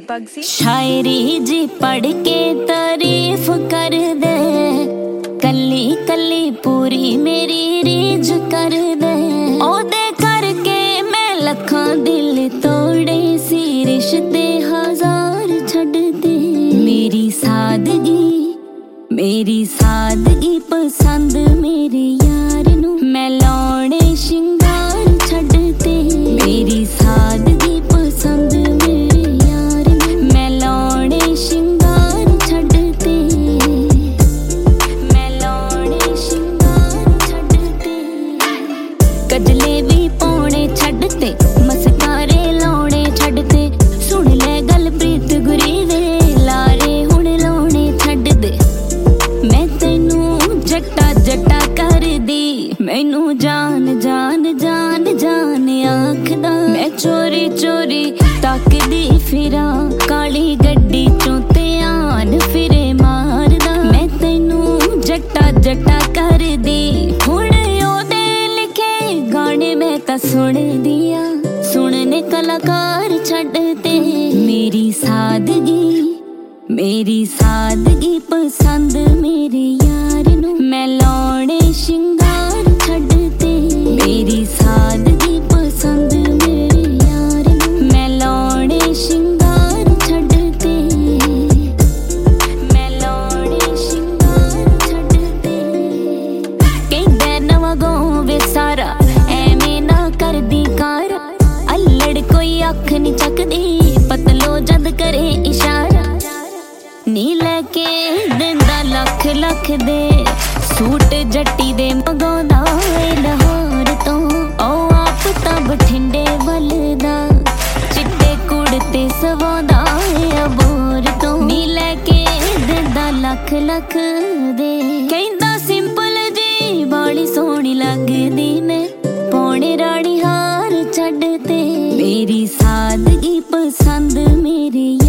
लगभग सी। शायरी जी पढ़ के तारीफ कर दे, कली कली पूरी मेरी रीज कर दे। ओदे करके मैं लखां दिल तोड़े सी, रिश्ते हजार छड़ दे। मेरी सादगी पसंद मेरे यार नू, मैं लाउणे शिंगार छड़ दे। मेरी सादगी पसंद मेरे यार नू, मैं लाउणे शिंगार छड़ दे। मैं लाउणे शिंगार छड़ दे। कजले भी पाउणे छड़ ते, मस्कारे लाउणे छड़ ते। सुन ले गल प्रीत गुरी दे, लारे हुण लाउणे छड़ दे। मैं तैनू जट्टा जट्टा कर दी, मैनू जान जान जान जान आखदा। मैं चोरी चोरी तकदी फिरा, काली गड्डी चों ध्यान फिरे मारदा। मैं तैनू जट्टा जट्टा कर दी, हुण ओदे लिखे गाने मैं तां सुन दिया। सुनने कलाकार छड्डते। मेरी सादगी पसंद मेरे यार नू, मैं लाउणे शिंगार छड़ दे। मेरी सादगी पसंद मेरे यार नू, मैं लाउणे शिंगार छड़ दे। मैं लाउणे शिंगार छड़ दे। कहंदे नवां गाँव वे सारा, एवें ना करदी कार। अल्लड़ कोई अख नहीं चकदी, पतलो जद करे इशारा। नी लैके दिंदा लख लख दे, सूट जट्टी दे मंगाउंदा लाहौर तो। ओ आप तां बठिंडे वलदा, चिट्टे कुड़ते सवांदा अबोर तो। नी लैके दिंदा लख लख दे, कहंदा सिंपल जी बाली सोहनी लगदी मैं, पौने रानी हार छड्डते। मेरी सादगी पसंद मेरे